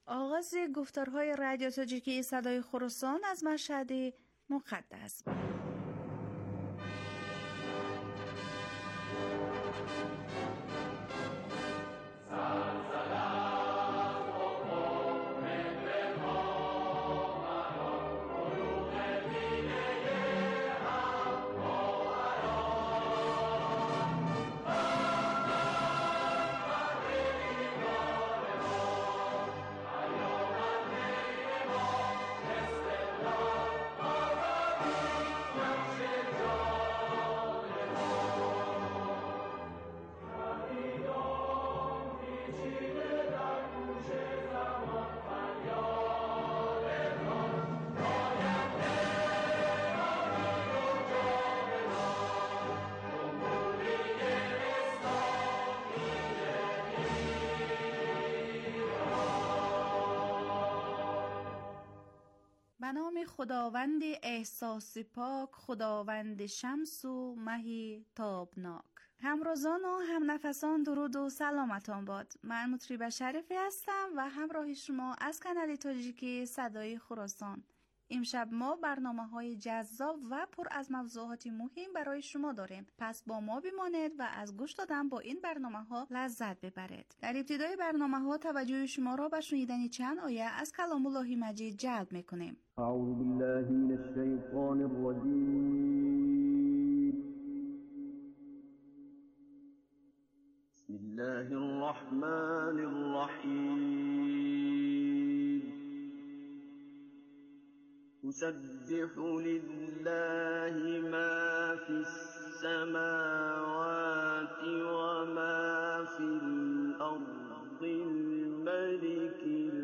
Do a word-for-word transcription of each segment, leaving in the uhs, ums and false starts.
آغاز گفتارهای رادیو تاجیکی صدای خراسان از مشهد مقدس. به نام خداوند احساس پاک، خداوند شمس و مهی تابناک. همرازان و هم نفسان درود و سلامتان باد. من مطرب شریفی هستم و همراه شما از کانال تاجیکی صدای خراسان. امشب ما برنامه های جذاب و پر از موضوعات مهم برای شما داریم. پس با ما بمانید و از گوش دادن با این برنامه ها لذت ببرید. در ابتدای برنامه ها توجه شما را به شنیدن چند آیه از کلام الله مجید جلب میکنیم. اعوذ بالله من الشیطان الرجیم. بسم الله الرحمن الرحیم. يسبح لله ما في السماوات وما في الأرض الملك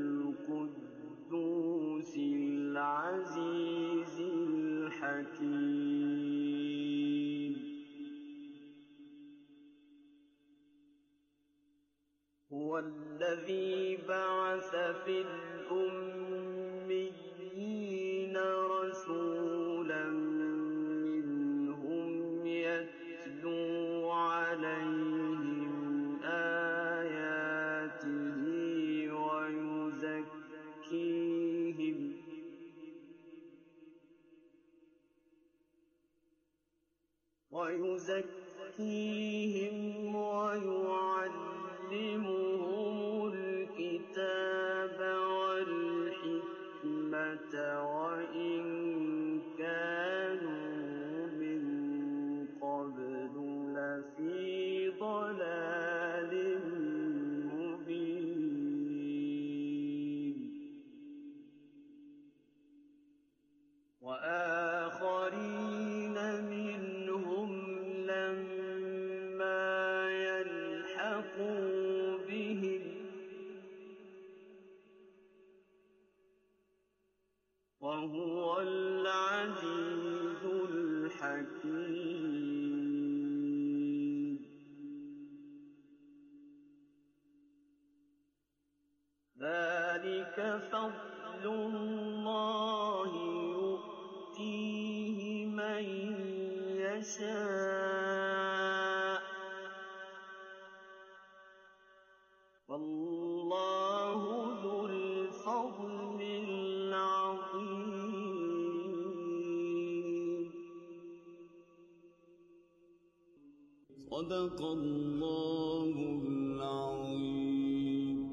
القدوس العزيز الحكيم. هو الذي بعث في الأميين رسولا منهم يتلو عليهم آياته ويزكيهم ويزكيهم ويعلمهم الكتاب والحكمة وإن كانوا من قبل لفي ضلال مبين. وآخرين منهم لما يلحقوا بهم وهو العزيز الحكيم. ذلك فضل الله يؤتيه من يشاء والله ذو الفضل العظيم. صدق الله العظيم.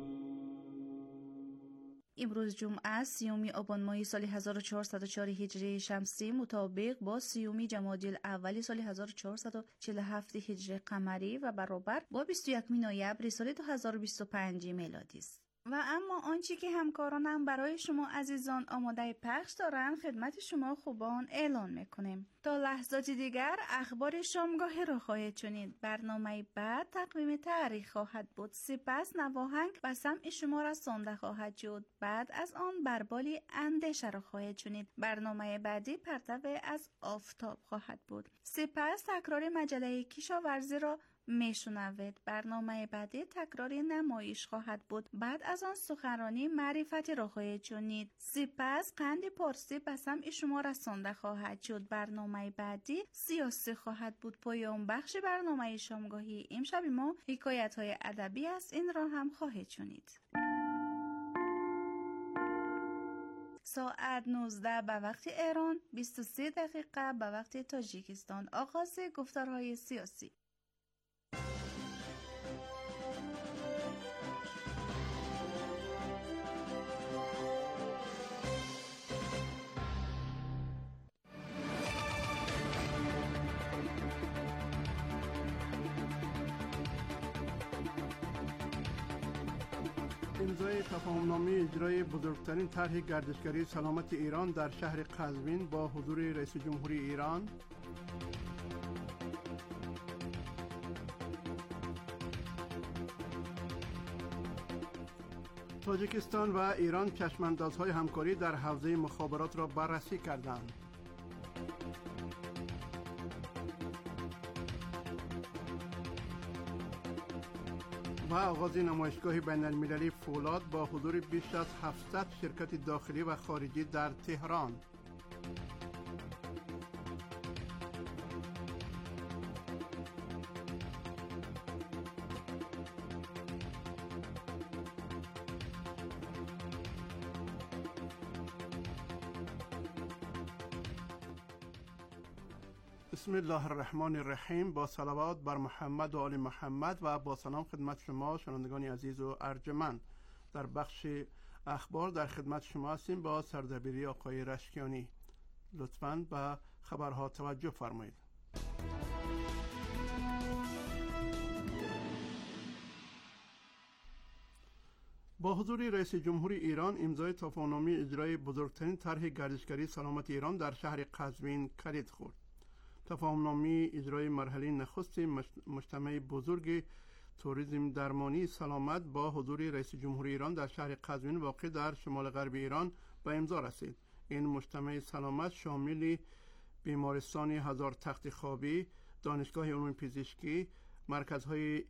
امروز جمعه سیومی آبان ماه سال هزار و چهارصد و چهار هجری شمسی مطابق با سیومی جمادی الاول سال هزار و چهارصد و چهل و هفت هجری قمری و برابر با بیست و یک نوامبر سال دو هزار و بیست و پنج میلادی است. و اما آنچه که همکارانم برای شما عزیزان آماده پخش دارن خدمت شما خوبان اعلان میکنیم. تا لحظات دیگر اخبار شامگاهی را خواهید شنید. برنامه بعد تقویم تاریخ خواهد بود. سپس نواهنگ و سمع شما را رسانده خواهد شد. بعد از آن بربالی اندیشه را خواهید شنید. برنامه بعدی پرتو از آفتاب خواهد بود. سپس تکرار مجله کشاورزی را میشنوید. برنامه بعدی تکرار نمایش خواهد بود. بعد از آن سخنرانی معرفتی را خواهید شنید. سپس قند پارسی به سمع شما رسانده خواهد شد. برنامه بعدی سیاسی خواهد بود. پایان بخش برنامه شامگاهی امشب ما حکایت های ادبی است. این را هم خواهید شنید. ساعت نوزده به وقت ایران، بیست و سه دقیقه به وقت تاجیکستان. آغاز گفتارهای سیاسی. امضای تفاهمنامه اجرای بزرگترین طرح گردشگری سلامت ایران در شهر قزوین با حضور رئیس جمهوری ایران. تاجیکستان و ایران چشماندازهای همکاری در حوزه مخابرات را بررسی کردند. و آغاز نمایشگاه بین المللی فولاد با حضور بیش از هفتصد شرکت داخلی و خارجی در تهران. بسم الله الرحمن الرحیم. با صلوات بر محمد و آل محمد و با سلام خدمت شما شنوندگان عزیز و ارجمند. در بخش اخبار در خدمت شما هستیم با سردبیری آقای رشکیانی. لطفاً به خبرها توجه فرمایید. با حضور رئیس جمهوری ایران امضای تفاهمنامه اجرای بزرگترین طرح گردشگری سلامت ایران در شهر قزوین کلید خورد. تفاهمنامه اجرای مرحله نخست مجتمع بزرگ توریسم درمانی سلامت با حضور رئیس جمهوری ایران در شهر قزوین واقع در شمال غرب ایران به امضا رسید. این مجتمع سلامت شامل بیمارستان هزار تخت خوابی، دانشگاه علوم پزشکی، مرکزهای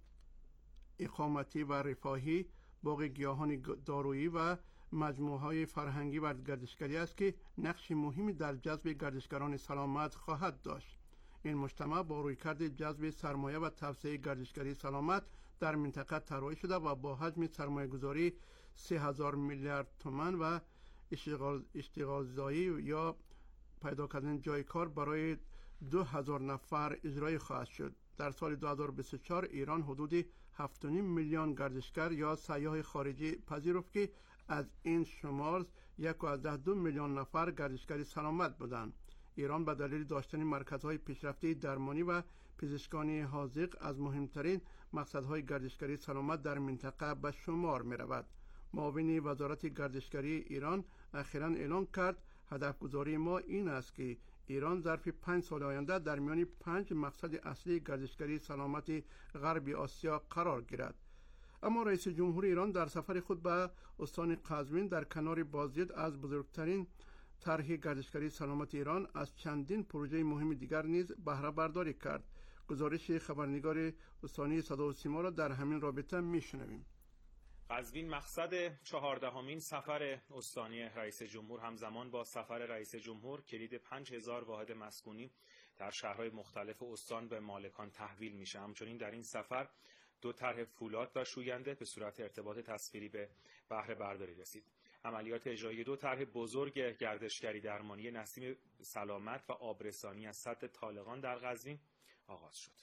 اقامتی و رفاهی، باغ گیاهان دارویی و مجموعه‌های فرهنگی و گردشگری است که نقش مهمی در جذب گردشگران سلامت خواهد داشت. این مجتمع با رویکرد جذب سرمایه و توسعه گردشگری سلامت در منطقه طراحی شده و با حجم سرمایه‌گذاری سه هزار میلیارد تومان و اشتغال اشتغالزایی یا پیدا کردن جای کار برای دو هزار نفر اجرای خواهد شد. در سال دو هزار و بیست و چهار ایران حدود هفت و نیم میلیون گردشگر یا سیاح خارجی پذیرفت که از این شمار یک و دو میلیون نفر گردشگری سلامت بودند. ایران به دلیل داشتن مرکزهای پیشرفته درمانی و پزشکانی حاذق از مهمترین مقصدهای گردشگری سلامت در منطقه به شمار می رود. معاون وزارت گردشگری ایران اخیراً اعلام کرد هدف گذاری ما این است که ایران ظرف پنج سال آینده در میان پنج مقصد اصلی گردشگری سلامت غرب آسیا قرار گیرد. اما رئیس جمهوری ایران در سفر خود به استان قزوین در کنار بازدید از بزرگترین طرح گردشگری سلامت ایران از چندین پروژه مهم دیگر نیز بهره برداری کرد. گزارش خبرنگار استانی صدا و سیما را در همین رابطه میشنویم. قزوین مقصد چهاردهمین سفر استانی رئیس جمهور همزمان با سفر رئیس جمهور کلید پنج هزار واحد مسکونی در شهرهای مختلف استان به مالکان تحویل میشه. همچنین در این سفر دو طرح فولاد و شوینده به صورت ارتباط تصویری به بهره برداری رسید. عملیات اجرایی دو طرح بزرگ گردشگری درمانی نسیم سلامت و آبرسانی از سد طالقان در قزوین آغاز شد.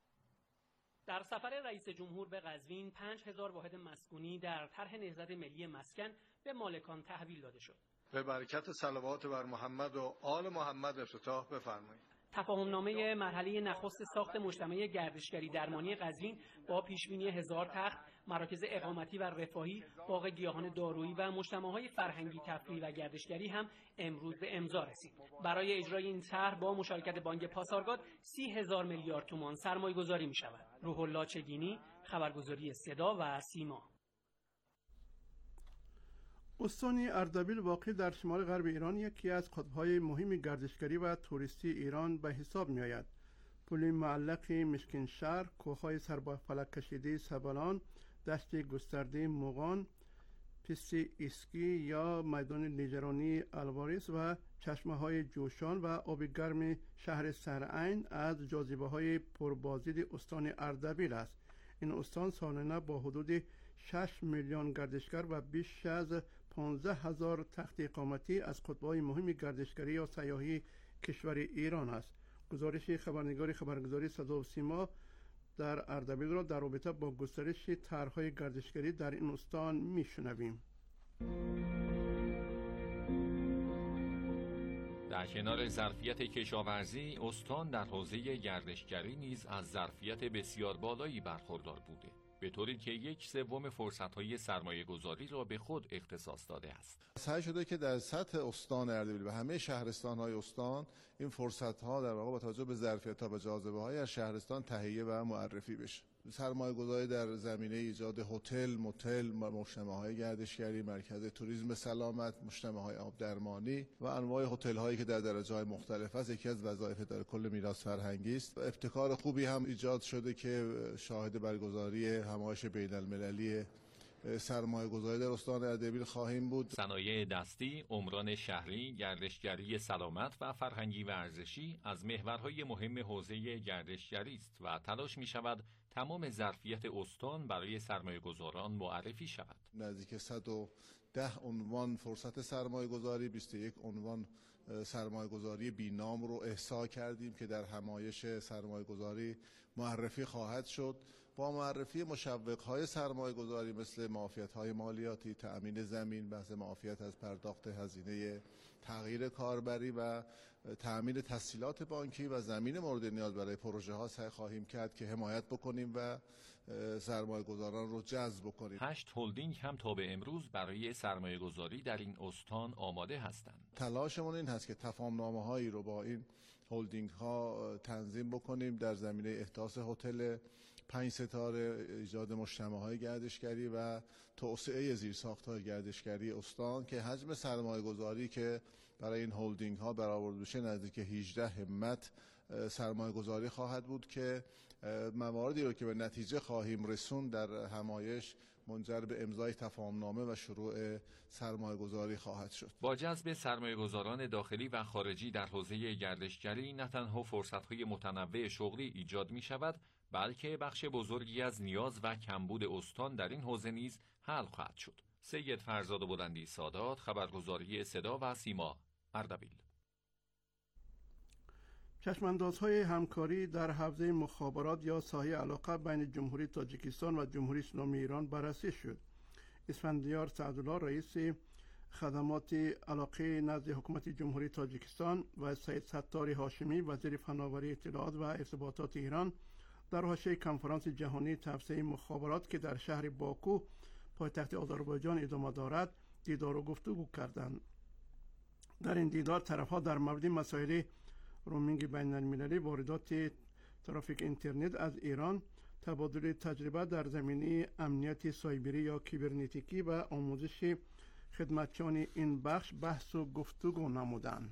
در سفر رئیس جمهور به قزوین پنج هزار واحد مسکونی در طرح نهضت ملی مسکن به مالکان تحویل داده شد. به برکت صلوات بر محمد و آل محمد افتتاح بفرمایید. تفاهمنامه مرحله نخست ساخت مجتمع گردشگری درمانی قزوین با پیشبینی هزار تخت، مراکز اقامتی و رفاهی، باغ گیاهان دارویی و مجتمع‌های فرهنگی، تفریحی و گردشگری هم امروز به امضا رسید. برای اجرای این طرح با مشارکت بانک پاسارگاد سی هزار میلیارد تومان سرمایه‌گذاری می‌شود. روح الله چگینی، خبرگزاری صدا و سیما. استان اردبیل واقع در شمال غرب ایران یکی از قطب‌های مهم گردشگری و توریستی ایران به حساب می‌آید. پل معلق مشکنشهر، کوه‌های سر به فلک کشیده سبلان، دشت گسترده موغان، پیست اسکی یا میدان لیجرانی الواریس و چشمه‌های جوشان و آب گرم شهر سرعین از جاذبه‌های پربازدید استان اردبیل است. این استان سالانه با حدود شش میلیون گردشگر و بیش از پانزده هزار تخت اقامتی از قطب‌های مهم گردشگری یا سیاحی کشور ایران است. گزارش خبرنگار خبرگزاری صدا و سیما در اردبیل را در رابطه با گسترش طرح‌های گردشگری در این استان میشنویم. در کنار ظرفیت کشاورزی، استان در حوزه گردشگری نیز از ظرفیت بسیار بالایی برخوردار بوده، به طوری که یک سوم فرصت‌های سرمایه‌گذاری را به خود اختصاص داده است. سعی شده که در سطح استان اردبیل و همه شهرستان‌های استان این فرصت‌ها در واقع با توجه به ظرفیت‌ها و جاذبه‌های از شهرستان تهیه و معرفی بشه. سرمایه‌گذاری در زمینه ایجاد هتل، موتل، مجتمع‌های گردشگری، مرکز توریسم سلامت، مجتمع‌های آب درمانی و انواع هتل‌هایی که در درجه‌های مختلف است، یکی از وظایف در کل میراث فرهنگی است. ابتکار خوبی هم ایجاد شده که شاهد برگزاری همایش بین‌المللی سرمایه‌گذاری در استان اردبیل خواهیم بود. صنایع دستی، عمران شهری، گردشگری سلامت و فرهنگی و ارزشی از محورهای مهم حوزه گردشگری است و تلاش می‌شود تمام ظرفیت استان برای سرمایه‌گذاران معرفی شود. نزدیک صد و ده عنوان فرصت سرمایه‌گذاری، بیست و یک عنوان سرمایه‌گذاری بی‌نام رو احصا کردیم که در همایش سرمایه‌گذاری معرفی خواهد شد. با معرفی مشوق‌های سرمایه‌گذاری مثل معافیت‌های مالیاتی، تأمین زمین، بحث معافیت از پرداخت هزینه تغییر کاربری و تأمین تسهیلات بانکی و زمین مورد نیاز برای پروژه‌ها سعی خواهیم کرد که حمایت بکنیم و سرمایه‌گذاران رو جذب بکنیم. هشت هلدینگ هم تا به امروز برای سرمایه‌گذاری در این استان آماده هستند. تلاشمون این هست که تفاهم‌نامه‌هایی رو با این هلدینگ‌ها تنظیم بکنیم در زمینه احداث هتل پنج ستاره، ایجاد مجتمع‌های گردشگری و توسعه زیرساخت‌های گردشگری استان که حجم سرمایه‌گذاری که برای این هلدینگ‌ها برآورده بشه نزدیک هجده همت سرمایه‌گذاری خواهد بود که مواردی رو که به نتیجه خواهیم رسون در همایش منجر به امضای تفاهمنامه و شروع سرمایه‌گذاری خواهد شد. با جذب سرمایه‌گذاران داخلی و خارجی در حوزه گردشگری نه تنها فرصت‌های متنوع شغلی ایجاد می‌شود، بلکه بخش بزرگی از نیاز و کمبود استان در این حوزه نیز حل خواهد شد. سید فرزاد بلندی سادات، خبرگزاری صدا و سیما، اردبیل. چشماندازهای همکاری در حوزه مخابرات یا ساحه علاقه بین جمهوری تاجیکستان و جمهوری اسلامی ایران بررسی شد. اسفندیار سعدالله رئیس خدمات علاقه نزد حکومت جمهوری تاجیکستان و سید ستار هاشمی وزیر فناوری اطلاعات و ارتباطات ایران در حاشیه کنفرانس جهانی توسعه مخابرات که در شهر باکو پایتخت آذربایجان ادامه دارد دیدار و گفتگو کردند. در این دیدار طرفها در مورد مسائل رومینگ بین المللی، واردات ترافیک اینترنت از ایران، تبادل تجربه در زمینه امنیت سایبری یا کیبرنتیکی و آموزش خدمتچیان این بخش بحث و گفتگو نمودند.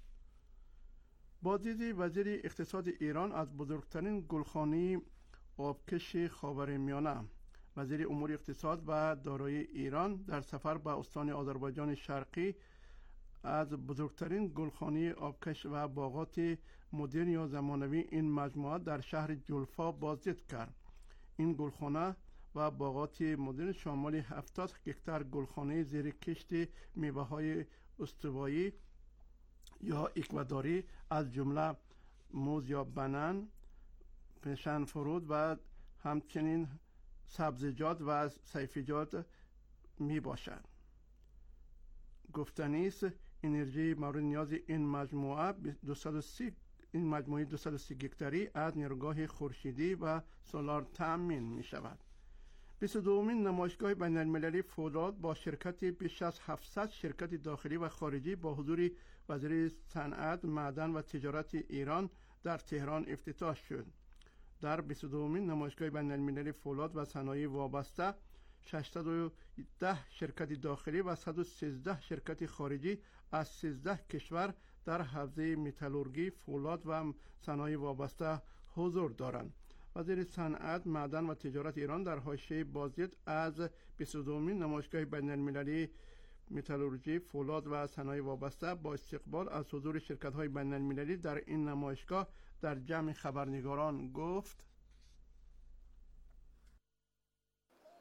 با دید وزیر اقتصاد ایران از بزرگترین گلخانه آبکش خاورمیانه، وزیر امور اقتصاد و دارایی ایران در سفر به استان آذربایجان شرقی از بزرگترین گلخانه آبکش و باغات مدرن یا زمانوی این مجموعه در شهر جلفا بازدید کرد. این گلخانه و باغات مدرن شامل هفتاد هکتار گلخانه زیر کشت میوه‌های استوایی یا اکوادوری از جمله موز یا بنان، پشن فرود و همچنین سبزیجات و سیفیجات می باشد. گفتنی است انرژی مورد نیاز این مجموعه دویست و سی این مجموعه دویست و سی هکتاری از نیروگاه خورشیدی و سولار تأمین می شود. بیست و دومین نمایشگاه بین المللی فولاد با شرکت بیش از هفتصد شرکت داخلی و خارجی با حضور وزیر صنعت، معدن و تجارت ایران در تهران افتتاح شد. در بیست و دومین نمایشگاه بین المللی فولاد و صنایع وابسته ششصد و ده شرکت داخلی و صد و سیزده شرکت خارجی از سیزده کشور در حوزه متالورژی، فولاد و صنایع وابسته حضور دارند. وزیر صنعت، معدن و تجارت ایران در حاشیه بازدید از بیست و دومین نمایشگاه بین المللی متالورژی، فولاد و صنایع وابسته با استقبال از حضور شرکت‌های بین المللی در این نمایشگاه در جمع خبرنگاران گفت: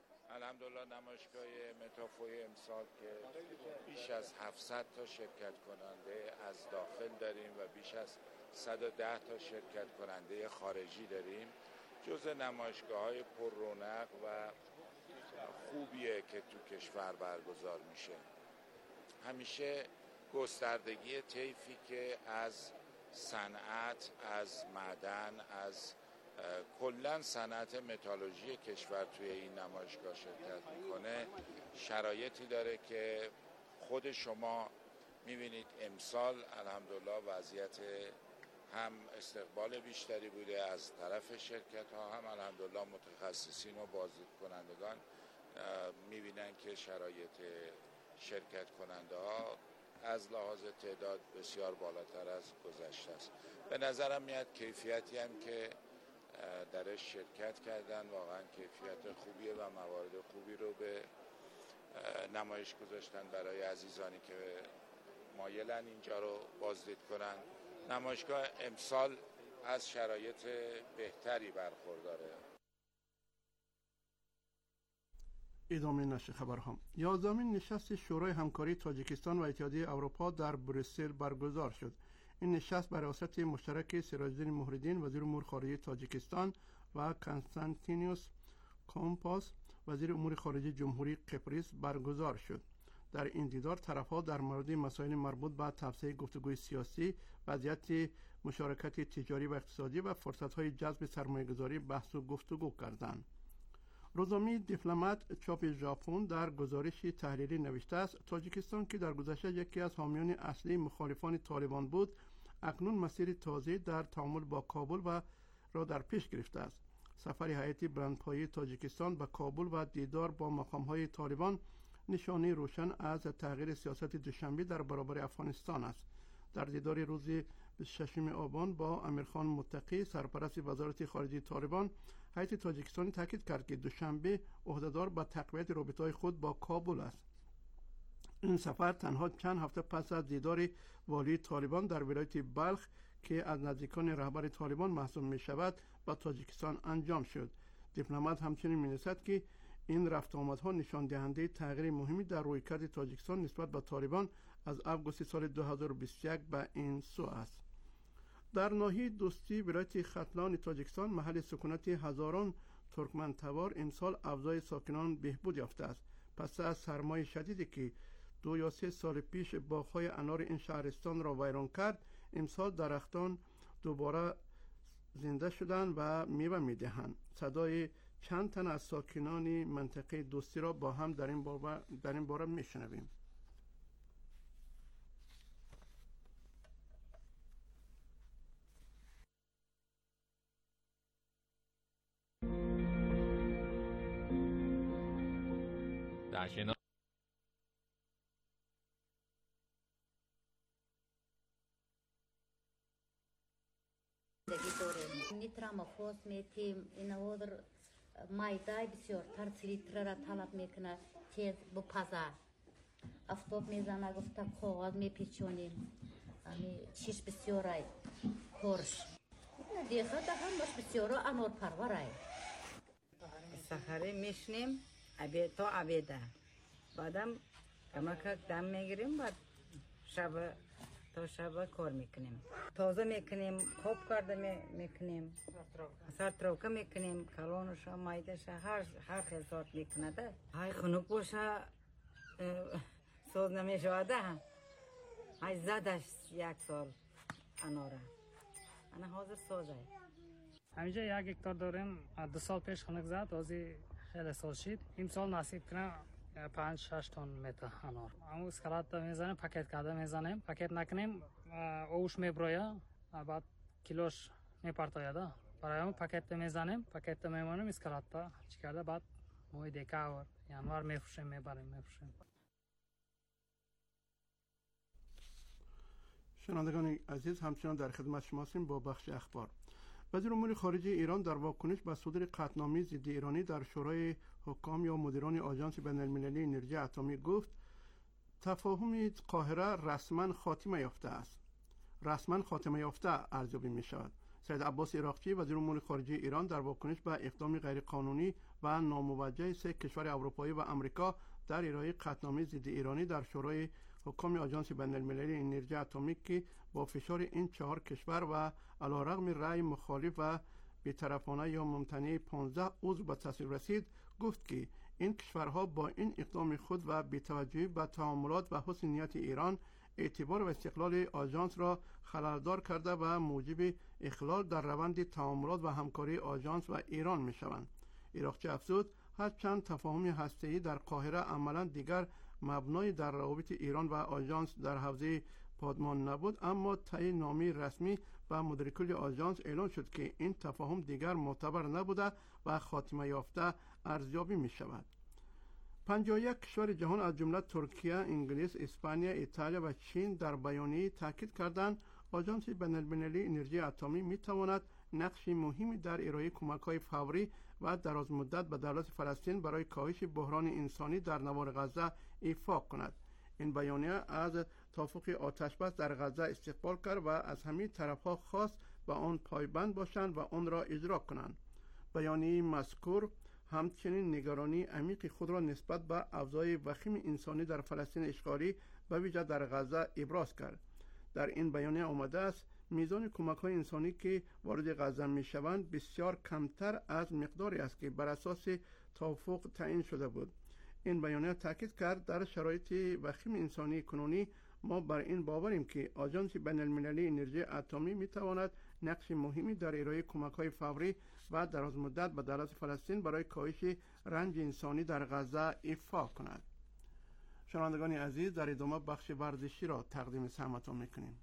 الحمدلله نمایشگاه متافوی امسال که بیش از هفتصد تا شرکت کننده از داخل داریم و بیش از صد و ده تا شرکت کننده خارجی داریم، جزء نمایشگاه‌های پر رونق و خوبیه که تو کشور برگزار میشه. همیشه گستردگی طیفی که از صنعت، از معدن، از کلا صنعت متالورژی کشور توی این نمایشگاه شرکت میکنه، شرایطی داره که خود شما میبینید. امسال الحمدلله وضعیت هم استقبال بیشتری بوده از طرف شرکت ها، هم الحمدلله متخصصین و بازدید کنندگان میبینن که شرایط شرکت کننده ها از لحاظ تعداد بسیار بالاتر از گذشته است. به نظرم میاد کیفیتی هم که درش شرکت کردن واقعا کیفیت خوبیه و موارد خوبی رو به نمایش گذاشتن برای عزیزانی که مایلن اینجا رو بازدید کنن. نمایشگاه امسال از شرایط بهتری برخورداره. ادامه نشر خبرها. یازدهمین نشست شورای همکاری تاجیکستان و اتحادیه اروپا در بروسل برگزار شد. این نشست بر ریاست مشترک سراج‌الدین مهرالدین وزیر امور خارجه تاجیکستان و کنستانتینوس کومپاس وزیر امور خارجه جمهوری قبرس برگزار شد. در این دیدار طرف‌ها در مورد مسائل مربوط به توسعه گفتگوی سیاسی، وضعیت مشارکت تجاری و اقتصادی و فرصت‌های جذب سرمایه‌گذاری بحث و گفتگو کردند. روزنامه دیپلمات چاپ ژاپن در گزارشی تحریری نوشته است تاجیکستان که در گذشته یکی از حامیان اصلی مخالفان طالبان بود، اکنون مسیر تازه در تعامل با کابل و را در پیش گرفته است. سفر هیئت بلندپایه تاجیکستان به کابل و دیدار با مقام‌های طالبان نشانه روشن از تغییر سیاست دوشنبه در برابر افغانستان است. در دیدار روز بیست و ششم آبان با امیرخان متقی سرپرست وزارت خارجه طالبان، هیئت تاجیکستانی تاکید کرد که دوشنبه عهدهدار به تقویت رابطه‌های خود با کابل است. این سفر تنها چند هفته پس از دیدار والی طالبان در ولایت بلخ که از نزدیکان رهبر طالبان محسوب می شود به تاجیکستان انجام شد. دیپلمات همچنین می نویسد که این رفت آمدها نشان دهنده تغییر مهمی در رویکرد تاجیکستان نسبت به طالبان از آگوست سال دو هزار و بیست و یک به این سو است. در ناحیه دوستی ولایت ختلان تاجیکستان محل سکونت هزاران ترکمن تبار امسال افزای ساکنان بهبود یافته است. پس از سرمای شدیدی که دو یا سه سال پیش باغ‌های انار این شهرستان را ویران کرد، امسال درختان دوباره زنده شدند و میوه میدهند. صدای چند تن از ساکنان منطقه دوستی را با هم در این باره در این باره میشنویم. در کنار نیترامافوس میتیم اینوادر مایدای بسیارتر سلیتر را طلب میکنه تیز با پزر افتاب میزنه گفته کاغذ میپیچونیم چیش بسیارای کورش دیگه ده هم باش بسیارا انار پرورای سخره میشنیم عبید تا عبیده بعدم کمک دم میگیریم بعد شب تا شب کار میکنیم تازه میکنیم خوب کرده میکنیم سر تروکه میکنیم کلونش مایدش هر هر خیزات میکنه ده های خنک باشه سوز نمیشوده های زدش یک سال اناره انا حاضر سوزه همینجا یک هکتار داریم دو سال پیش خنک زد ازی خیلی سال شد امسال نصیب کنه پنج شش تن میته انار اما اسکلات میزنیم پاکت کرده میزنیم پاکت نکنیم اوش میبرویه بعد کیلوش میپرتاید برای اون پاکت میزنیم پاکت میمونیم اسکلات چی کرده بعد موی دیکاور یانوار میفروشیم میبریم میفروشیم. شنوندگان عزیز همچنان در خدمت شما هستیم با بخش اخبار. وزیر امور خارجه ایران در واکنش به صدور قطعنامه ضد ایرانی در شورای حکام یا مدیران آژانس بین‌المللی انرژی اتمی گفت تفاهم قاهره رسما خاتمه یافته است. رسما خاتمه یافته ارزیابی می شود. سید عباس عراقچی وزیر امور خارجه ایران در واکنش به اقدام غیرقانونی و ناموجه سه کشور اروپایی و آمریکا در ارائه قطعنامه ضد ایرانی در شورای حکام آژانس بین‌المللی انرژی اتمیک که با فشار این چهار کشور و علیرغم رأی مخالف و بی‌طرفانه یا ممتنع پانزده عضو به تصویب رسید، گفت که این کشورها با این اقدام خود و بی‌توجهی به تعاملات و حسن نیت ایران اعتبار و استقلال آژانس را خلل‌دار کرده و موجب اخلال در روند تعاملات و همکاری آژانس و ایران می‌شوند. عراقچی افزود هرچند تفاهم هسته‌ای در قاهره عملاً دیگر مبنای در روابط ایران و آژانس در حوزه پادمان نبود، اما طی نامه رسمی و مدیر کل آژانس اعلان شد که این تفاهم دیگر معتبر نبوده و خاتمه یافته ارزیابی می شود. پنجاه و یک کشور جهان از جمله ترکیه، انگلیس، اسپانیا، ایتالیا و چین در بیانیه تاکید کردند آژانس بین‌المللی انرژی اتمی می تواند نقش مهمی در ارائه کمک‌های فوری و درازمدت به دولت فلسطین برای کاهش بحران انسانی در نوار غزه ایفا کند. این بیانیه از توافق آتشبس در غزه استقبال کرد و از همه طرف‌ها خواست به آن پایبند باشند و آن را اجرا کنند. بیانیه مذکور همچنین نگرانی عمیق خود را نسبت به اوضاع وخیم انسانی در فلسطین اشغالی به ویژه در غزه ابراز کرد. در این بیانیه آمده است میزان کمک‌های انسانی که وارد غزه می‌شوند بسیار کمتر از مقداری است که بر اساس توافق تعیین شده بود. این بیانیه تاکید کرد در شرایط وخیم انسانی کنونی ما بر این باوریم که آژانس بین‌المللی انرژی اتمی می‌تواند نقش مهمی در ارائه کمک‌های فوری و درازمدت به دولت فلسطین برای کاهش رنج انسانی در غزه ایفا کند. شنوندگان عزیز، در ادامه بخش ورزشی را تقدیم سماعتان می‌کنیم.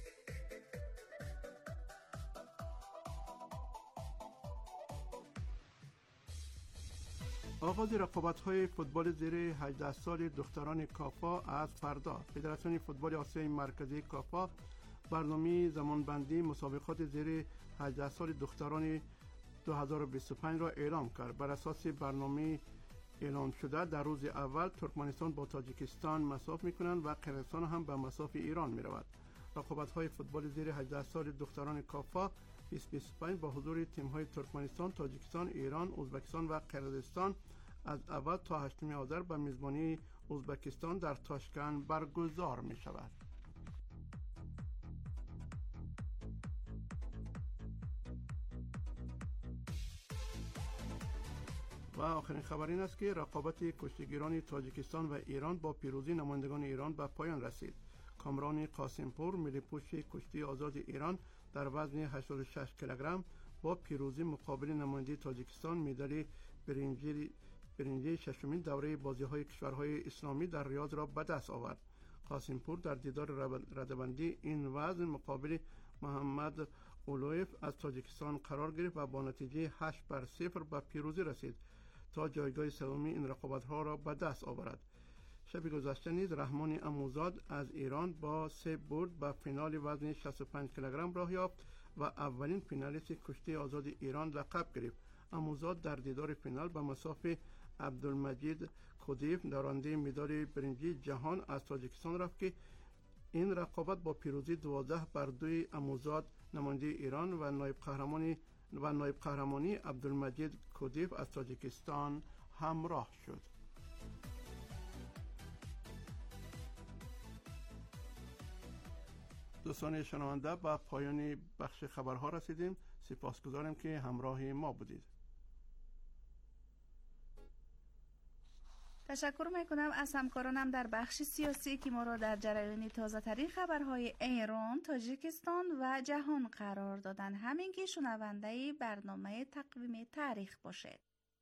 آغاز رقابت‌های فوتبال زیر هجده سال دختران کافا از فردا. فدراسیون فوتبال آسیای مرکزی کافا برنامه زمانبندی مسابقات زیر هجده سال دختران دو هزار و بیست و پنج را اعلام کرد. بر اساس برنامه اعلام شده در روز اول ترکمنستان با تاجیکستان مساف می‌کنند و قرقیزستان هم به مساف ایران می‌رود. رقابت‌های فوتبال زیر هجده سال دختران کافا بیست بیست و پنج با حضور تیم‌های ترکمنستان، تاجیکستان، ایران، ازبکستان و قرقیزستان از اول تا هشتم آذر به میزبانی ازبکستان در تاشکند برگزار می‌شود. و آخرین خبر این است که رقابت کشتیگیران تاجیکستان و ایران با پیروزی نمایندگان ایران به پایان رسید. کامران قاسمپور ملی‌پوش کشتی آزاد ایران در وزن هشتاد و شش کیلوگرم با پیروزی مقابل نماینده تاجیکستان مدال برنجی برنجی ششمین دوره بازی‌های کشورهای اسلامی در ریاض را به دست آورد. قاسمپور در دیدار رده‌بندی این وزن مقابل محمد اولویف از تاجیکستان قرار گرفت و با نتیجه هشت بر صفر به پیروزی رسید تا جایگاه سومی این رقابت‌ها را به دست آورد. شب گذشته نیز رحمان اموزاد از ایران با سه برد به فینال وزن شصت و پنج کیلوگرم راه یافت و اولین فینالیست کشتی آزاد ایران لقب گرفت. اموزاد در دیدار فینال به مسافه عبدالمجید کودیف دارنده مدال برنجی جهان از تاجیکستان رفت که این رقابت با پیروزی دوازده بر دوی اموزاد نماینده ایران و نایب قهرمانی و نایب قهرمانی عبدالمجید کودیف از تاجیکستان همراه شد. دوستان شنونده، با پایان بخش خبرها رسیدیم. سپاسگزارم که همراه ما بودید. تشکر میکنم از همکارانم در بخش سیاسی که ما را در جریان تازه ترین خبرهای ایران، تاجیکستان و جهان قرار دادن. همین که شنونده برنامه تقویم تاریخ باشید.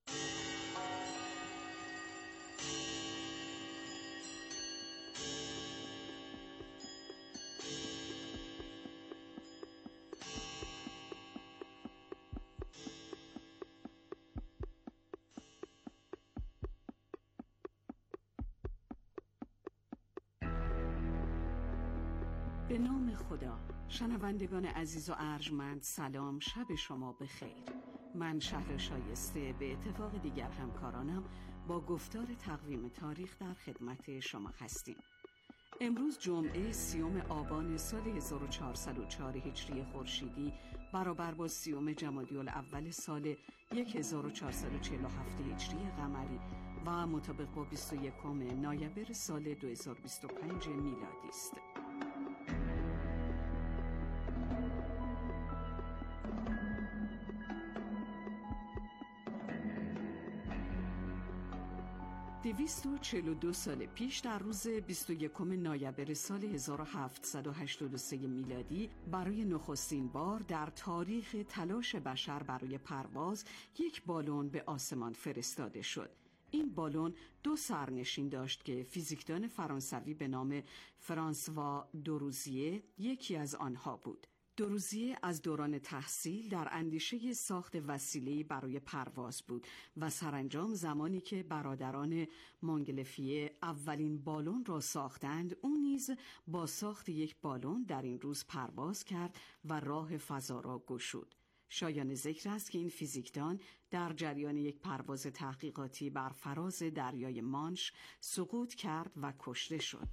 به نام خدا. شنوندگان عزیز و ارجمند، سلام، شب شما بخیر. من شهر شایسته به اتفاق دیگر همکارانم با گفتار تقویم تاریخ در خدمت شما هستیم. امروز جمعه سیوم آبان سال هزار و چهارصد و چهار هجری خورشیدی برابر با سیوم جمادی الاول سال هزار و چهارصد و چهل و هفت هجری قمری و مطابق با بیست و یکم نوامبر سال دو هزار و بیست و پنج میلادی است. دویست و چهل و دو سال پیش در روز بیست و یکم نوامبر سال هزار و هفتصد و هشتاد و سه میلادی برای نخستین بار در تاریخ تلاش بشر برای پرواز یک بالون به آسمان فرستاده شد. این بالون دو سرنشین داشت که فیزیکدان فرانسوی به نام فرانسوا دوروزیه یکی از آنها بود. دوروزیه از دوران تحصیل در اندیشه ساخت وسیله‌ای برای پرواز بود و سرانجام زمانی که برادران مونگلفیه اولین بالون را ساختند، او نیز با ساخت یک بالون در این روز پرواز کرد و راه فضا را گشود. شایان ذکر است که این فیزیکدان در جریان یک پرواز تحقیقاتی بر فراز دریای مانش سقوط کرد و کشته شد.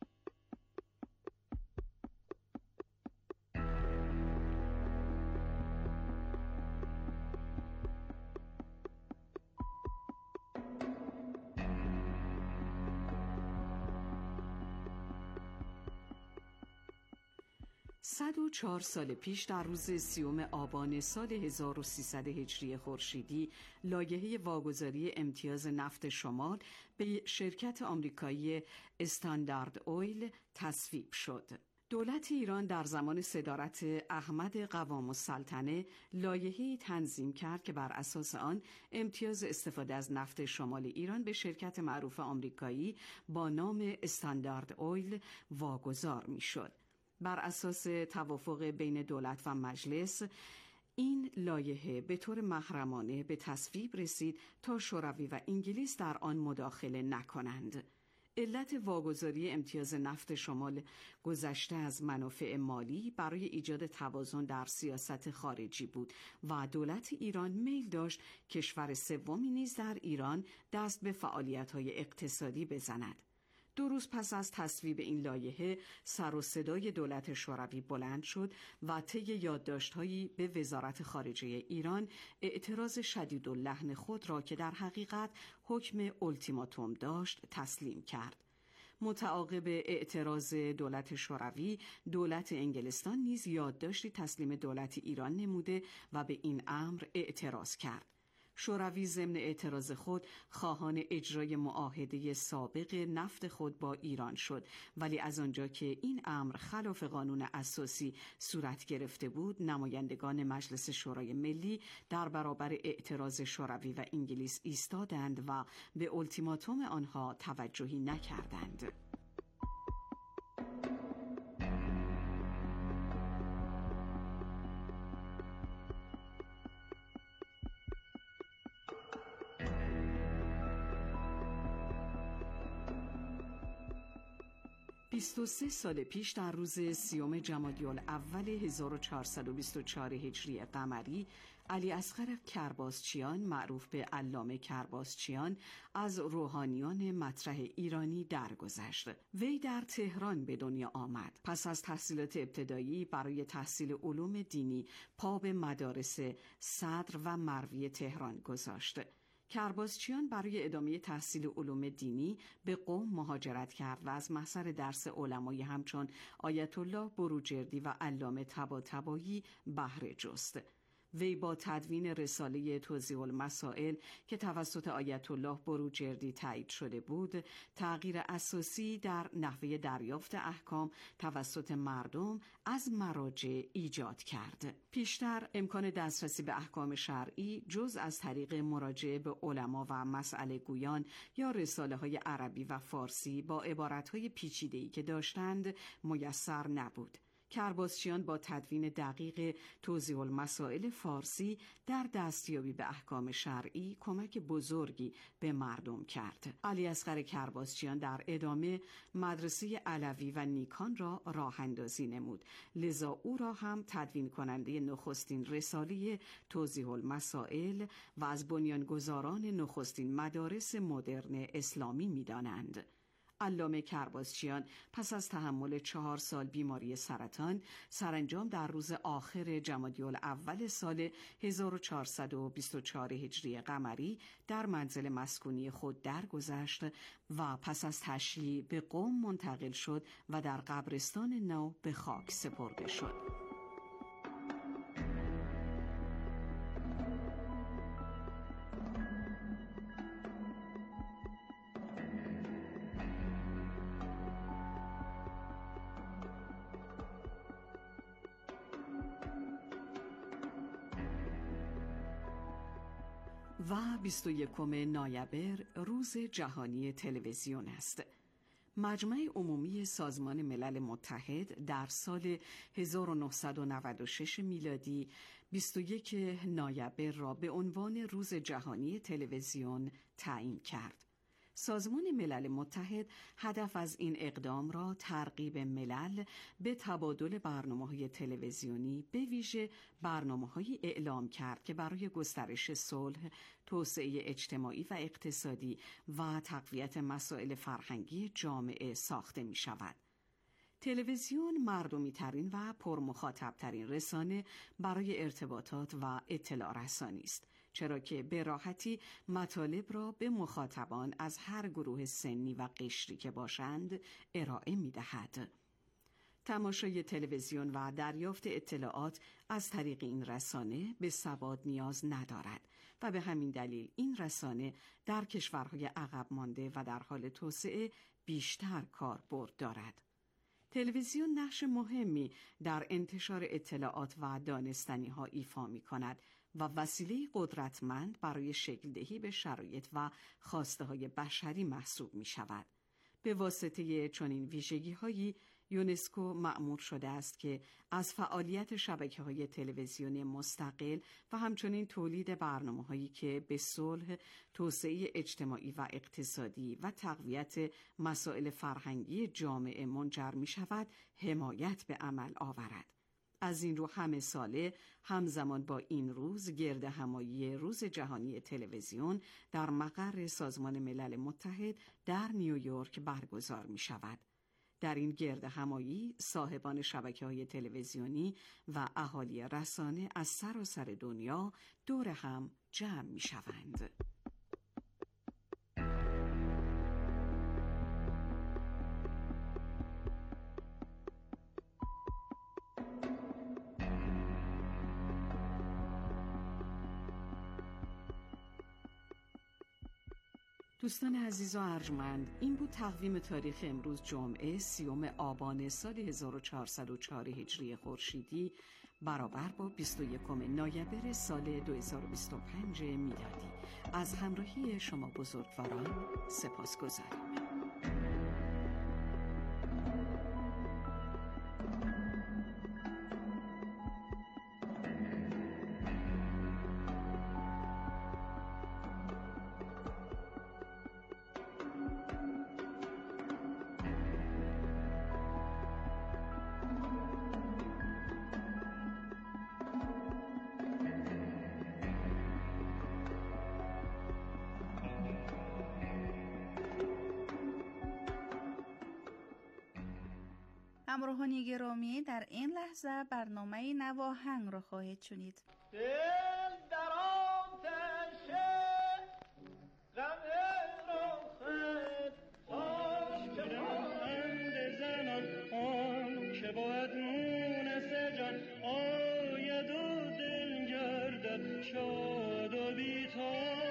صد و چهار سال پیش در روز سیوم آبان سال هزار و سیصد هجری خورشیدی لایحه واگذاری امتیاز نفت شمال به شرکت آمریکایی استاندارد اویل تصویب شد. دولت ایران در زمان صدارت احمد قوام السلطنه لایحه‌ای تنظیم کرد که بر اساس آن امتیاز استفاده از نفت شمال ایران به شرکت معروف آمریکایی با نام استاندارد اویل واگذار می‌شد. بر اساس توافق بین دولت و مجلس این لایحه به طور محرمانه به تصویب رسید تا شوروی و انگلیس در آن مداخله نکنند. علت واگذاری امتیاز نفت شمال گذشته از منافع مالی برای ایجاد توازن در سیاست خارجی بود و دولت ایران میل داشت کشور سومی نیز در ایران دست به فعالیت‌های اقتصادی بزند. دو روز پس از تصویب این لایحه سر و صدای دولت شوروی بلند شد و طی یادداشت‌هایی به وزارت خارجه ایران اعتراض شدیداللحن خود را که در حقیقت حکم اولتیماتوم داشت تسلیم کرد. متعاقب اعتراض دولت شوروی، دولت انگلستان نیز یادداشتی تسلیم دولت ایران نموده و به این امر اعتراض کرد. شوروی ضمن اعتراض خود خواهان اجرای معاهده سابق نفت خود با ایران شد، ولی از آنجا که این امر خلاف قانون اساسی صورت گرفته بود، نمایندگان مجلس شورای ملی در برابر اعتراض شوروی و انگلیس ایستادند و به اولتیماتوم آنها توجهی نکردند. بیست و سه سال پیش در روز سیوم جمادی الاول هزار و چهارصد و بیست و چهار هجری قمری، علی اصغر کرباسچیان معروف به علامه کرباسچیان از روحانیان مطرح ایرانی درگذشت. وی در تهران به دنیا آمد. پس از تحصیلات ابتدایی برای تحصیل علوم دینی پا به مدارس صدر و مروی تهران گذاشت. کرباسچیان برای ادامه تحصیل علوم دینی به قم مهاجرت کرد و از محضر درس علمای همچون آیت الله بروجردی و علامه طباطبایی بهره جست. وی با تدوین رساله توضیح المسائل که توسط آیت الله بروجردی تایید شده بود، تغییر اساسی در نحوه دریافت احکام توسط مردم از مراجع ایجاد کرد. پیشتر امکان دسترسی به احکام شرعی جز از طریق مراجعه به علما و مسئله گویان یا رساله های عربی و فارسی با عبارت های پیچیده‌ای که داشتند میسر نبود. کرباسچیان با تدوین دقیق توضیح المسائل فارسی در دستیابی به احکام شرعی کمک بزرگی به مردم کرد. علی اصغر کرباسچیان در ادامه مدرسه علوی و نیکان را راه اندازی نمود، لذا او را هم تدوین کننده نخستین رساله توضیح المسائل و از بنیانگذاران نخستین مدارس مدرن اسلامی می دانند. علامه کرباسچیان پس از تحمل چهار سال بیماری سرطان سرانجام در روز آخر جمادی الاول سال هزار و چهارصد و بیست و چهار هجری قمری در منزل مسکونی خود درگذشت و پس از تشییع به قم منتقل شد و در قبرستان نو به خاک سپرده شد. و بیست و یکم نوامبر روز جهانی تلویزیون است. مجمع عمومی سازمان ملل متحد در سال هزار و نهصد و نود و شش میلادی بیست و یکم نوامبر را به عنوان روز جهانی تلویزیون تعیین کرد. سازمان ملل متحد هدف از این اقدام را ترغیب ملل به تبادل برنامه‌های تلویزیونی به ویژه برنامه‌های اعلام کرد که برای گسترش صلح، توسعه اجتماعی و اقتصادی و تقویت مسائل فرهنگی جامعه ساخته می‌شود. تلویزیون مردمی ترین و پرمخاطب ترین رسانه برای ارتباطات و اطلاع رسانی است، چرا که به راحتی مطالب را به مخاطبان از هر گروه سنی و قشری که باشند ارائه می دهد. تماشای تلویزیون و دریافت اطلاعات از طریق این رسانه به سواد نیاز ندارد و به همین دلیل این رسانه در کشورهای عقب مانده و در حال توسعه بیشتر کاربرد دارد. تلویزیون نقش مهمی در انتشار اطلاعات و دانستنی ها ایفا می کند و وسیله قدرتمند برای شکل دهی به شرایط و خواسته های بشری محسوب می شود. به واسطه چنین ویژگی هایی یونسکو مأمور شده است که از فعالیت شبکه‌های تلویزیونی مستقل و همچنین تولید برنامه‌هایی که به صلح، توسعه اجتماعی و اقتصادی و تقویت مسائل فرهنگی جامعه منجر می‌شود، حمایت به عمل آورد. از این رو همه ساله همزمان با این روز گرد همایی روز جهانی تلویزیون در مقر سازمان ملل متحد در نیویورک برگزار می‌شود. در این گرد همایی صاحبان شبکه‌های تلویزیونی و اهالی رسانه از سراسر دنیا دور هم جمع می‌شوند. دوستان عزیز و ارجمند، این بود تقویم تاریخ امروز جمعه سیوم آبان سال هزار و چهارصد و چهار هجری خورشیدی برابر با بیست و یکم نوامبر سال دو هزار و بیست و پنج میلادی. از همراهی شما بزرگواران سپاسگزاریم. همراهان گرامی، در این لحظه برنامه نواهنگ را خواهید شنید. دل در آتش غم رخت تاش که مانند زنان آن که باید مونس جان آید و دل گردد شاد و بی‌تاب.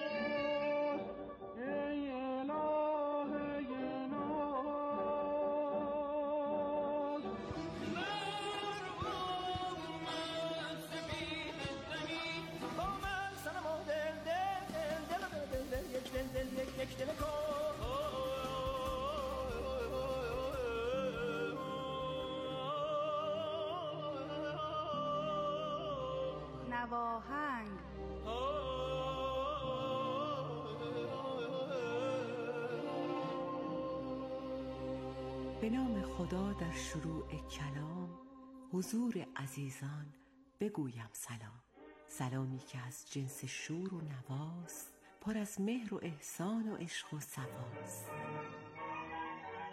نواهنگ به نام خدا در شروع کلام حضور عزیزان بگویم سلام. سلامی که از جنس شور و نواست، پر از مهر و احسان و عشق و صفاست.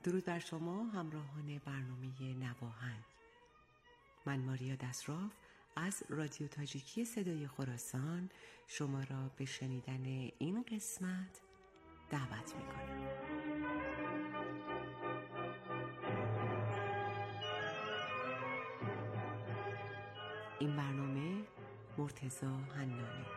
درود بر شما همراهان برنامه نواهنگ. من ماریا دسراف از رادیو تاجیکی صدای خراسان شما را به شنیدن این قسمت دعوت می‌کنم. این برنامه مرتضی حنانی.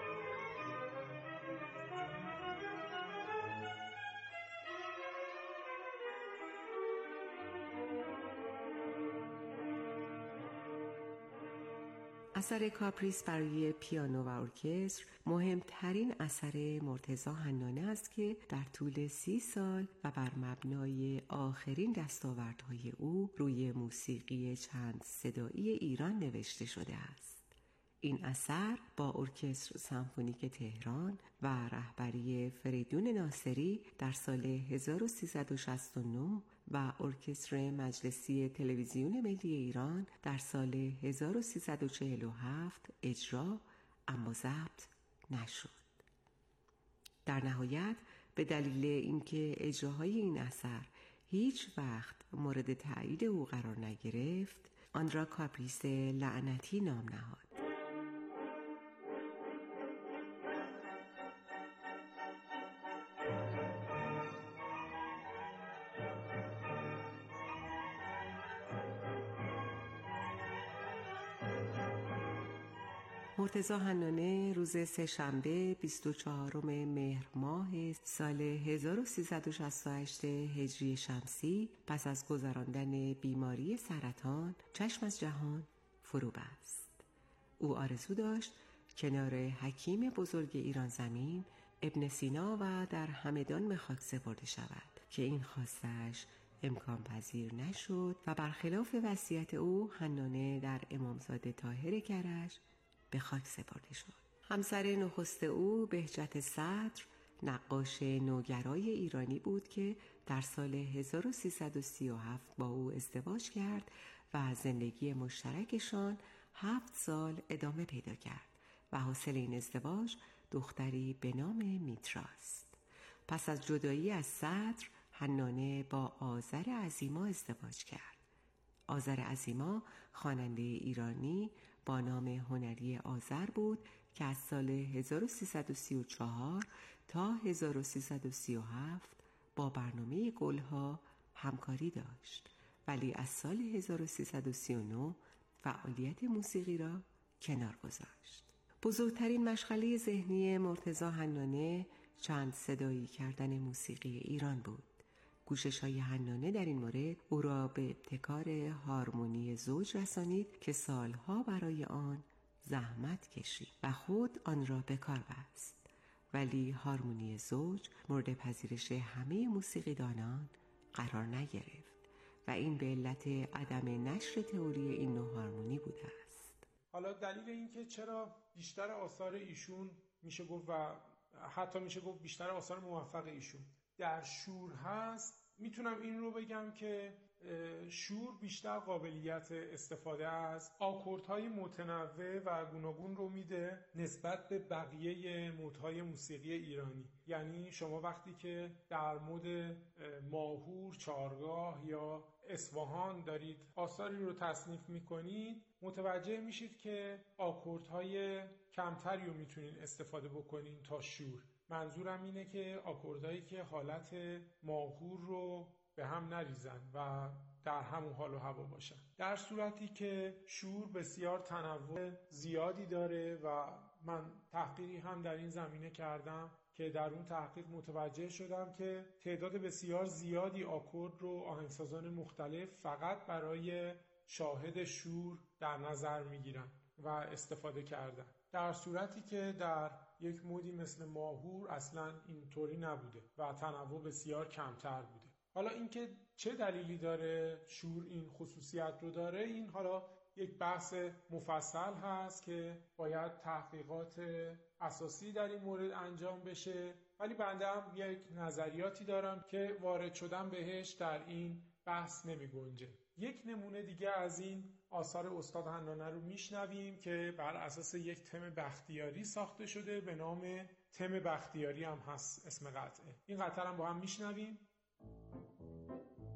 اثر کاپریس برای پیانو و ارکستر مهمترین اثر مرتضی حنانی است که در طول سی سال و بر مبنای آخرین دستاوردهای او روی موسیقی چند صدایی ایران نوشته شده است. این اثر با ارکستر سمفونیک تهران و رهبری فریدون ناصری در سال هزار و سیصد و شصت و نه و ارکستر مجلسی تلویزیون ملی ایران در سال هزار و سیصد و چهل و هفت اجرا اما ضبط نشد. در نهایت به دلیل اینکه اجراهای این اثر هیچ وقت مورد تایید او قرار نگرفت، آن را کاپریس لعنتی نام نهاد. مرتضی حنانی روز سه‌شنبه بیست و چهارم مهر ماه سال هزار و سیصد و شصت و هشت هجری شمسی پس از گذراندن بیماری سرطان چشم از جهان فرو بست. او آرزو داشت کنار حکیم بزرگ ایران زمین ابن سینا و در همدان به خاک سپرده شود که این خواستش امکان پذیر نشد و برخلاف وصیت او حنانی در امامزاده طاهر کرج به خاک سپرده شد. همسر نخست او بهجت صدر نقاش نوگرای ایرانی بود که در سال هزار و سیصد و سی و هفت با او ازدواج کرد و زندگی مشترکشان هفت سال ادامه پیدا کرد و حاصل این ازدواج دختری به نام میتراست. پس از جدایی از صدر حنانی با آذر عظیما ازدواج کرد. آذر عظیما خواننده ایرانی با نام هنری آذر بود که از سال هزار و سیصد و سی و چهار تا هزار و سیصد و سی و هفت با برنامه گلها همکاری داشت، ولی از سال هزار و سیصد و سی و نه فعالیت موسیقی را کنار گذاشت. بزرگترین مشغله ذهنی مرتضی حنانی چند صدایی کردن موسیقی ایران بود. کوشش‌های حنانی در این مورد او را به ابتکار هارمونی زوج رسانید که سالها برای آن زحمت کشید و خود آن را به کار بست، ولی هارمونی زوج مورد پذیرش همه موسیقیدانان قرار نگرفت و این به علت عدم نشر تئوری این نوع هارمونی بوده است. حالا دلیل این که چرا بیشتر آثار ایشون میشه گفت و حتی میشه گفت بیشتر آثار موفق ایشون در شور هست، میتونم این رو بگم که شور بیشتر قابلیت استفاده از آکوردهای متنوع و گوناگون رو میده نسبت به بقیه مودهای موسیقی ایرانی. یعنی شما وقتی که در مود ماهور، چارگاه یا اصفهان دارید آثاری رو تصنیف میکنید، متوجه میشید که آکوردهای کمتری رو میتونید استفاده بکنید تا شور. منظورم اینه که آکوردهایی که حالت ماهور رو به هم نریزن و در همون حال و هوا باشن، در صورتی که شور بسیار تنوع زیادی داره و من تحقیقی هم در این زمینه کردم که در اون تحقیق متوجه شدم که تعداد بسیار زیادی آکورد رو آهنگسازان مختلف فقط برای شاهد شور در نظر میگیرن و استفاده کردن، در صورتی که در یک مودی مثل ماهور اصلا اینطوری نبوده و تنوع بسیار کمتر بوده. حالا اینکه چه دلیلی داره شور این خصوصیت رو داره، این حالا یک بحث مفصل هست که باید تحقیقات اساسی در این مورد انجام بشه، ولی بنده هم یک نظریاتی دارم که وارد شدن بهش در این بحث نمی گنجه. یک نمونه دیگه از این آثار استاد حنانی رو میشنویم که بر اساس یک تم بختیاری ساخته شده به نام تم بختیاری هم هست اسم قطعه. این قطعه هم با هم میشنویم.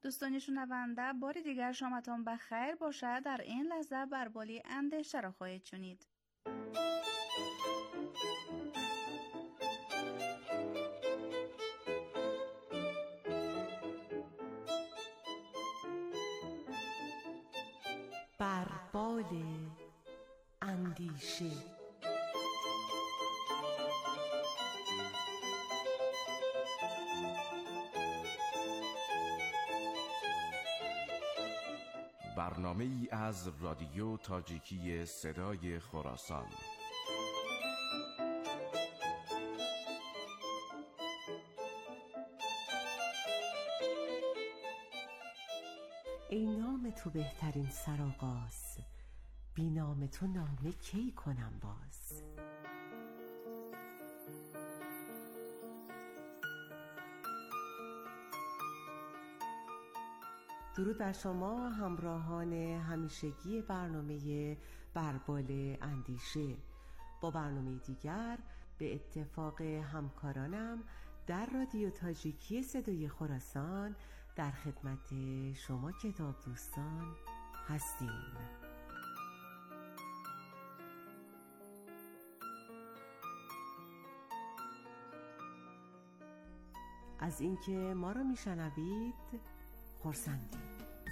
دوستان شنونده، بار دیگر شامتان بخیر باشد. در این لحظه بر بالی اندیشه را خواهید شنید. بر بال اندیشه. برنامه ای از رادیو تاجیکی صدای خراسان. ای نام تو بهترین سرآغاز، بی نام تو نامه کی کنم باز. درود بر شما همراهان همیشگی برنامه بربال اندیشه. با برنامه دیگر به اتفاق همکارانم در رادیو تاجیکی صدای خراسان در خدمت شما کتاب دوستان هستیم. از اینکه ما را میشنوید خرسندیم.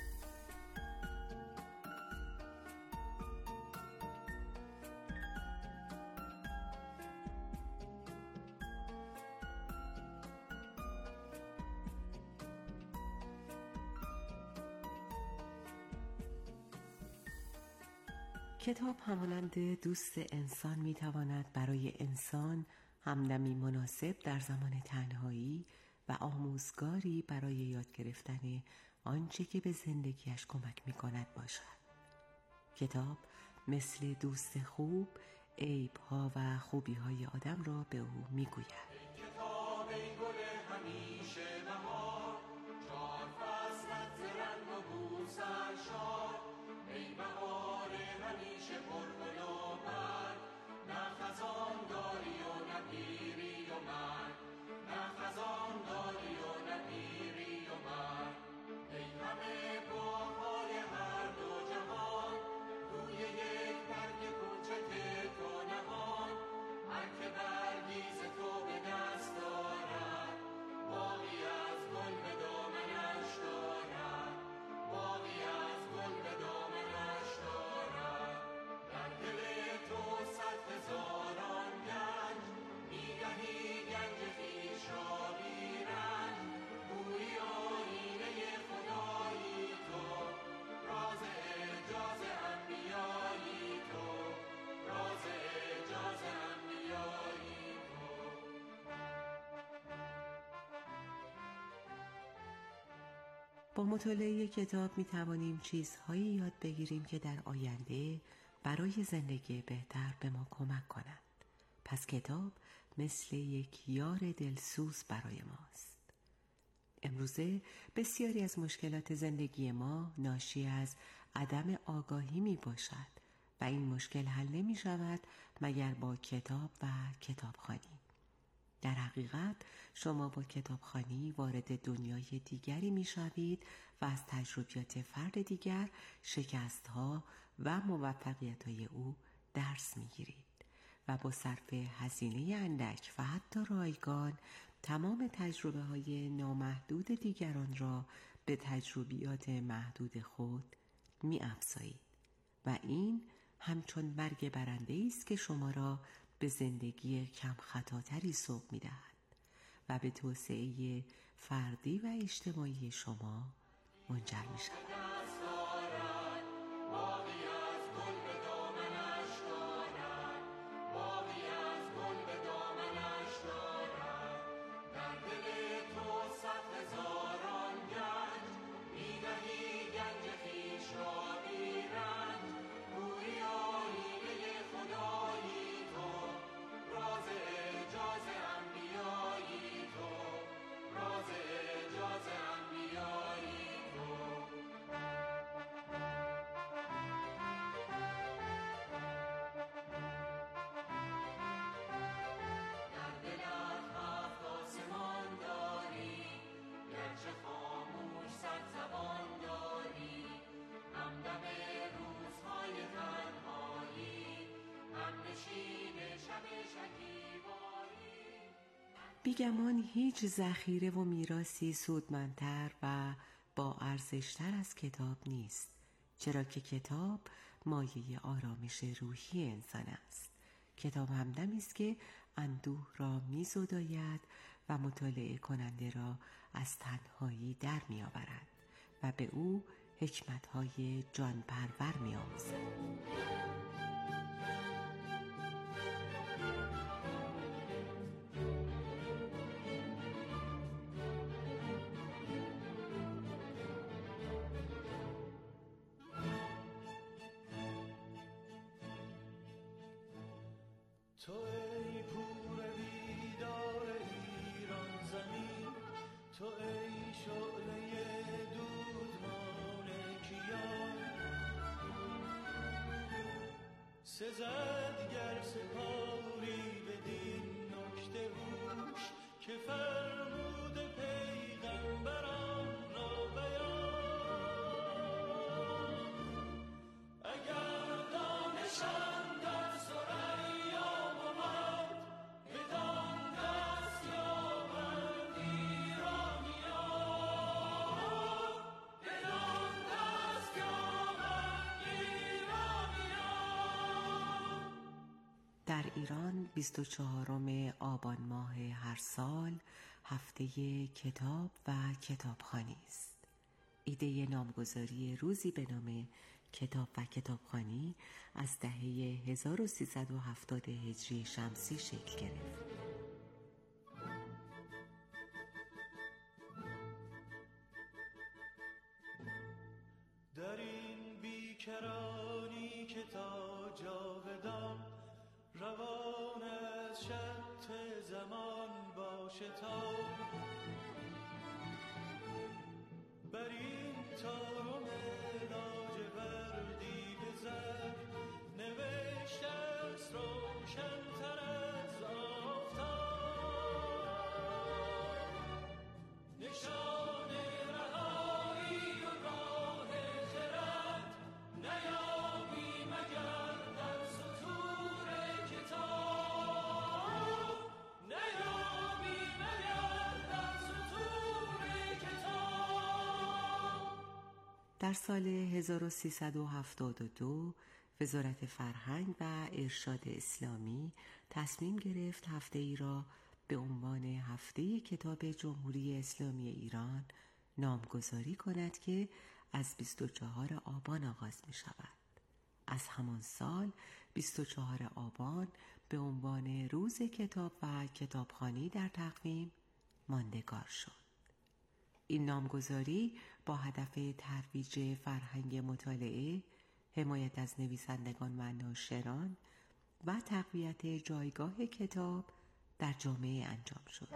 کتاب همانند دوست انسان میتواند برای انسان همدمی مناسب در زمان تنهایی و آموزگاری برای یاد گرفتن آنچه که به زندگیش کمک میکند باشد. کتاب مثل دوست خوب عیب‌ها و خوبی‌های آدم را به او میگوید. کتاب ای گل همیشه بهار، چهار فصلت ز رنگ و بو سرشار، ای بهار همیشه پرگل و برگ، نه خزان داری و نه پیری و مرگ، نه خزان داری و نه پیری و مرگ. ای همه باغ‌های هر دو جهان، روی یک برگ کوچک تو نهان، هر که برگی ز تو به دست دارد، باغی از گل به دامنش دارد، باغی از گل به دامنش دارد. در دل تو صد هزاران گنج، می‌دهی گنج خویش را بی رنج، گویی آیینه خدایی تو، راز اعجاز انبیایی تو، راز اعجاز انبیایی تو. با مطالعه کتاب می توانیم چیزهایی یاد بگیریم که در آینده برای زندگی بهتر به ما کمک کنند. پس کتاب مثل یک یار دلسوز برای ماست. امروزه بسیاری از مشکلات زندگی ما ناشی از عدم آگاهی می باشد و این مشکل حل نمی شود مگر با کتاب و کتابخوانی. در حقیقت شما با کتابخوانی وارد دنیای دیگری می شوید و از تجربیات فرد دیگر، شکست‌ها و موفقیت‌های او درس می گیرید و با صرف هزینه اندک و حتی رایگان تمام تجربه های نامحدود دیگران را به تجربیات محدود خود می افزایید و این همچون مرگ برنده است که شما را به زندگی کم خطاتری سوق می دهد و به توسعه فردی و اجتماعی شما منجر می شود. بیگمان هیچ ذخیره و میراثی سودمندتر و با ارزشتر از کتاب نیست، چرا که کتاب مایه آرامش روحی انسان است. کتاب همدمی است که اندوه را می‌زداید و مطالعه کننده را از تنهایی در می‌آورد و به او حکمت‌های جان پرور می‌آموزد. تو ای پور بیدار ایران زمین، تو ای شعله دودمان کیان، سزد گر سپاری بدین نکته هوش که فرمود پیغمبران را بیان. اگر دانشم در ثریا بود، بدان دست یابند ایرانیان، بدان دست یابند ایرانیان. در ایران بیست و چهارم آبان ماه هر سال هفته کتاب و کتابخوانی است. ایده نامگذاری روزی به نام کتاب و کتابخوانی از دهه هزار و سیصد و هفتاد هجری شمسی شکل گرفت. در این بیکرانی که تا جاودان روان از شط زمان باشه، تا بر این تارم لاجوردی بزر نوشته است روشن‌تر از آفتاب، نشان رهایی و راه خرد نیابی مگر در سطور کتاب، نیابی مگر در سطور کتاب. در سال هزار و سیصد و هفتاد و دو وزارت فرهنگ و ارشاد اسلامی تصمیم گرفت هفته ای را به عنوان هفته کتاب جمهوری اسلامی ایران نامگذاری کند که از بیست و چهارم آبان آغاز می شود. از همان سال بیست و چهارم آبان به عنوان روز کتاب و کتابخوانی در تقویم ماندگار شد. این نامگذاری با هدف ترویج فرهنگ مطالعه، حمایت از نویسندگان و ناشران و تقویت جایگاه کتاب در جامعه انجام شد.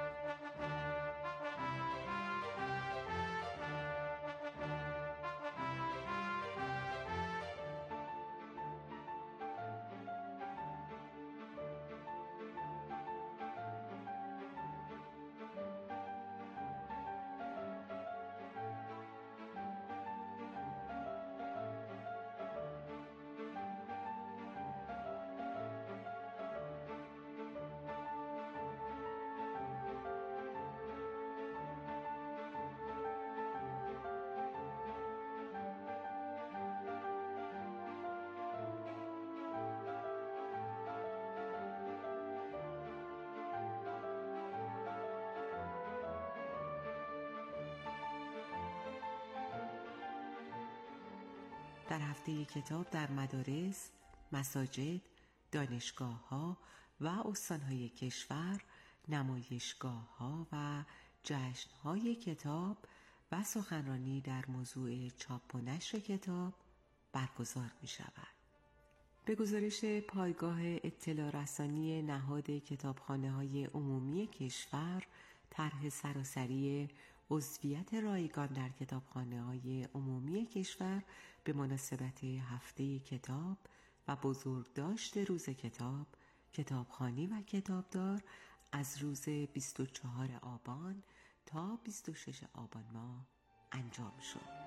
در هفته کتاب در مدارس، مساجد، دانشگاه‌ها و استان‌های کشور نمایشگاه‌ها و جشن‌های کتاب و سخنرانی در موضوع چاپ و نشر کتاب برگزار می‌شود. به گزارش پایگاه اطلاع رسانی نهاد کتابخانه‌های عمومی کشور، طرح سراسری عضویت رایگان در کتابخانه‌های عمومی کشور به مناسبت هفته کتاب و بزرگداشت روز کتاب، کتابخوانی و کتابدار از روز بیست و چهارم آبان تا بیست و ششم آبان ماه انجام شد.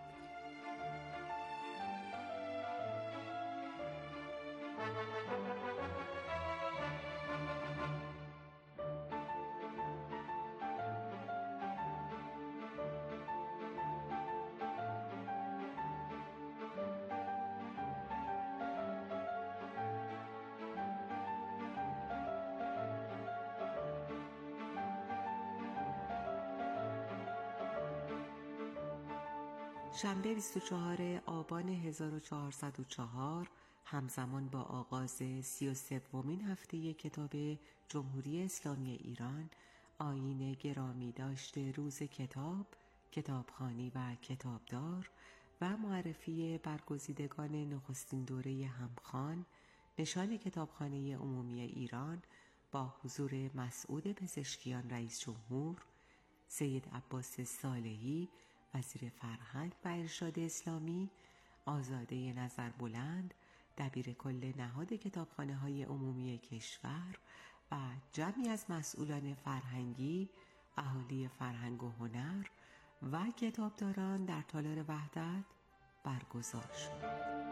شنبه بیست و چهارم آبان هزار و چهارصد و چهار همزمان با آغاز سی و سومین هفته کتاب جمهوری اسلامی ایران، آیین گرامی داشته روز کتاب، کتابخوانی و کتابدار و معرفی برگزیدگان نخستین دوره همخوان، نشان کتابخانه عمومی ایران با حضور مسعود پزشکیان رئیس جمهور، سید عباس صالحی وزیر فرهنگ و ارشاد اسلامی، آزاده نظربلند دبیر کل نهاد کتابخانه‌های عمومی کشور و جمعی از مسئولان فرهنگی، اهالی فرهنگ و هنر و کتابداران در تالار وحدت برگزار شد.